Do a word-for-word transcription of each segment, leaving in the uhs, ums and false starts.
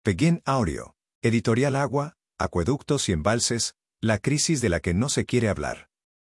Peguín Audio. Editorial Agua, Acueductos y Embalses, la crisis de la que no se quiere hablar.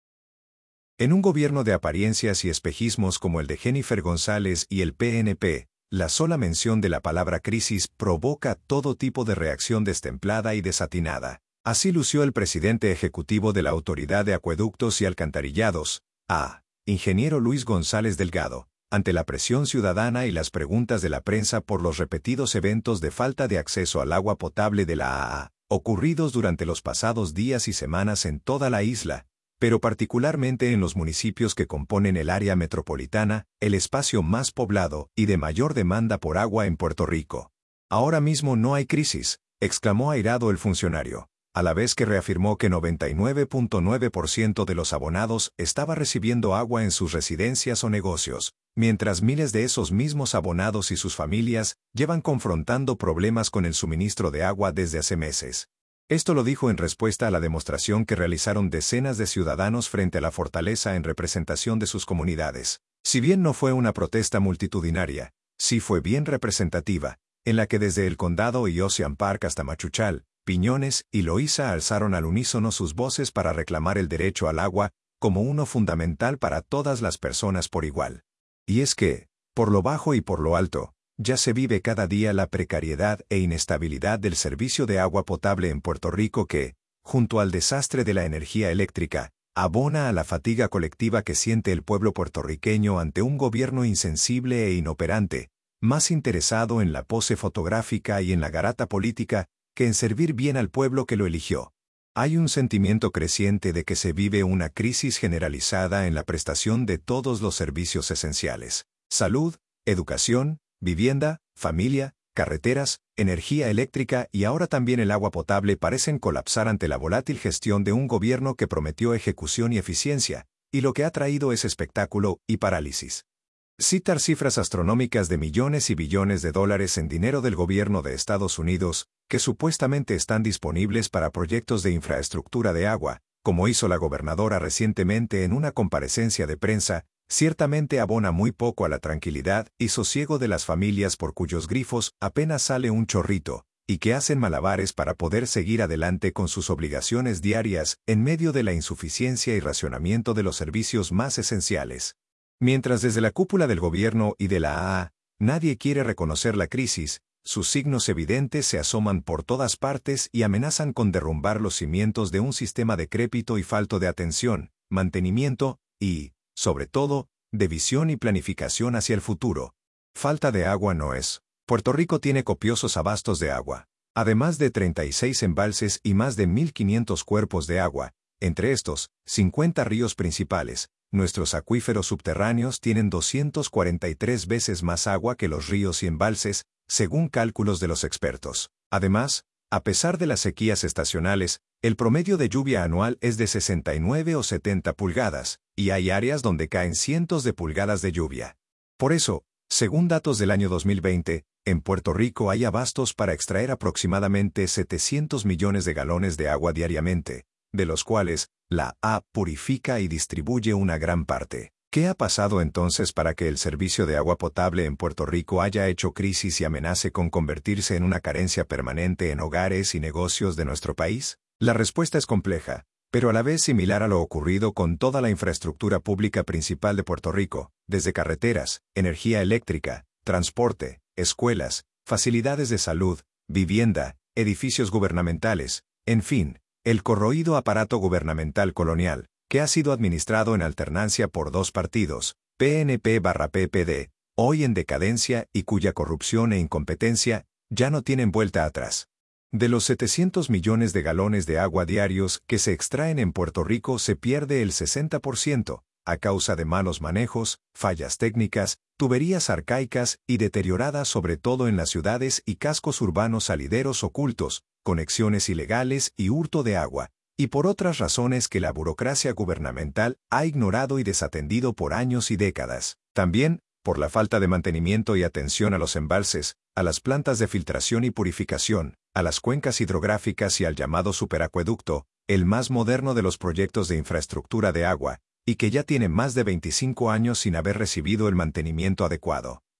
En un gobierno de apariencias y espejismos como el de Jennifer González y el P N P, la sola mención de la palabra crisis provoca todo tipo de reacción destemplada y desatinada. Así lució el presidente ejecutivo de la Autoridad de Acueductos y Alcantarillados, A. Ingeniero Luis González Delgado, ante la presión ciudadana y las preguntas de la prensa por los repetidos eventos de falta de acceso al agua potable de la A A, ocurridos durante los pasados días y semanas en toda la isla, pero particularmente en los municipios que componen el área metropolitana, el espacio más poblado y de mayor demanda por agua en Puerto Rico. Ahora mismo no hay crisis, exclamó airado el funcionario, a la vez que reafirmó que noventa y nueve punto nueve por ciento de los abonados estaba recibiendo agua en sus residencias o negocios, mientras miles de esos mismos abonados y sus familias llevan confrontando problemas con el suministro de agua desde hace meses. Esto lo dijo en respuesta a la demostración que realizaron decenas de ciudadanos frente a la fortaleza en representación de sus comunidades. Si bien no fue una protesta multitudinaria, sí fue bien representativa, en la que desde el Condado y Ocean Park hasta Machuchal, Piñones y Loíza alzaron al unísono sus voces para reclamar el derecho al agua como uno fundamental para todas las personas por igual. Y es que, por lo bajo y por lo alto, ya se vive cada día la precariedad e inestabilidad del servicio de agua potable en Puerto Rico que, junto al desastre de la energía eléctrica, abona a la fatiga colectiva que siente el pueblo puertorriqueño ante un gobierno insensible e inoperante, más interesado en la pose fotográfica y en la garata política que en servir bien al pueblo que lo eligió. Hay un sentimiento creciente de que se vive una crisis generalizada en la prestación de todos los servicios esenciales: salud, educación, vivienda, familia, carreteras, energía eléctrica y ahora también el agua potable parecen colapsar ante la volátil gestión de un gobierno que prometió ejecución y eficiencia, y lo que ha traído es espectáculo y parálisis. Citar cifras astronómicas de millones y billones de dólares en dinero del gobierno de Estados Unidos, que supuestamente están disponibles para proyectos de infraestructura de agua, como hizo la gobernadora recientemente en una comparecencia de prensa, ciertamente abona muy poco a la tranquilidad y sosiego de las familias por cuyos grifos apenas sale un chorrito, y que hacen malabares para poder seguir adelante con sus obligaciones diarias en medio de la insuficiencia y racionamiento de los servicios más esenciales. Mientras desde la cúpula del gobierno y de la A A, nadie quiere reconocer la crisis, sus signos evidentes se asoman por todas partes y amenazan con derrumbar los cimientos de un sistema decrépito y falto de atención, mantenimiento y, sobre todo, de visión y planificación hacia el futuro. Falta de agua no es. Puerto Rico tiene copiosos abastos de agua, además de treinta y seis embalses y más de mil quinientos cuerpos de agua, entre estos, cincuenta ríos principales. Nuestros acuíferos subterráneos tienen doscientas cuarenta y tres veces más agua que los ríos y embalses, según cálculos de los expertos. Además, a pesar de las sequías estacionales, el promedio de lluvia anual es de sesenta y nueve o setenta pulgadas, y hay áreas donde caen cientos de pulgadas de lluvia. Por eso, según datos del año dos mil veinte, en Puerto Rico hay abastos para extraer aproximadamente setecientos millones de galones de agua diariamente, de los cuales, la A purifica y distribuye una gran parte. ¿Qué ha pasado entonces para que el servicio de agua potable en Puerto Rico haya hecho crisis y amenace con convertirse en una carencia permanente en hogares y negocios de nuestro país? La respuesta es compleja, pero a la vez similar a lo ocurrido con toda la infraestructura pública principal de Puerto Rico, desde carreteras, energía eléctrica, transporte, escuelas, facilidades de salud, vivienda, edificios gubernamentales, en fin, el corroído aparato gubernamental colonial, que ha sido administrado en alternancia por dos partidos, P N P barra P P D, hoy en decadencia y cuya corrupción e incompetencia ya no tienen vuelta atrás. De los setecientos millones de galones de agua diarios que se extraen en Puerto Rico se pierde el sesenta por ciento, a causa de malos manejos, fallas técnicas, tuberías arcaicas y deterioradas sobre todo en las ciudades y cascos urbanos salideros ocultos, conexiones ilegales y hurto de agua, y por otras razones que la burocracia gubernamental ha ignorado y desatendido por años y décadas. También, por la falta de mantenimiento y atención a los embalses, a las plantas de filtración y purificación, a las cuencas hidrográficas y al llamado superacueducto, el más moderno de los proyectos de infraestructura de agua, y que ya tiene más de veinticinco años sin haber recibido el mantenimiento adecuado.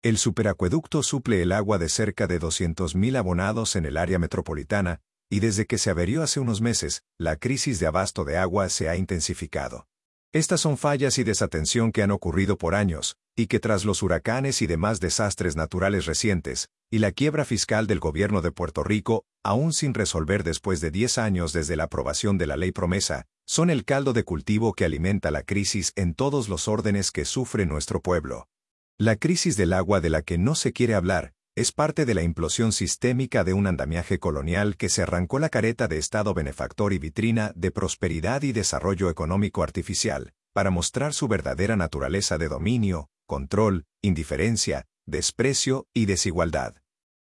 El superacueducto suple el agua de cerca de doscientos mil abonados en el área metropolitana, y desde que se averió hace unos meses, la crisis de abasto de agua se ha intensificado. Estas son fallas y desatención que han ocurrido por años, y que tras los huracanes y demás desastres naturales recientes, y la quiebra fiscal del gobierno de Puerto Rico, aún sin resolver después de diez años desde la aprobación de la Ley Promesa, son el caldo de cultivo que alimenta la crisis en todos los órdenes que sufre nuestro pueblo. La crisis del agua de la que no se quiere hablar, es parte de la implosión sistémica de un andamiaje colonial que se arrancó la careta de Estado benefactor y vitrina de prosperidad y desarrollo económico artificial, para mostrar su verdadera naturaleza de dominio, control, indiferencia, desprecio y desigualdad.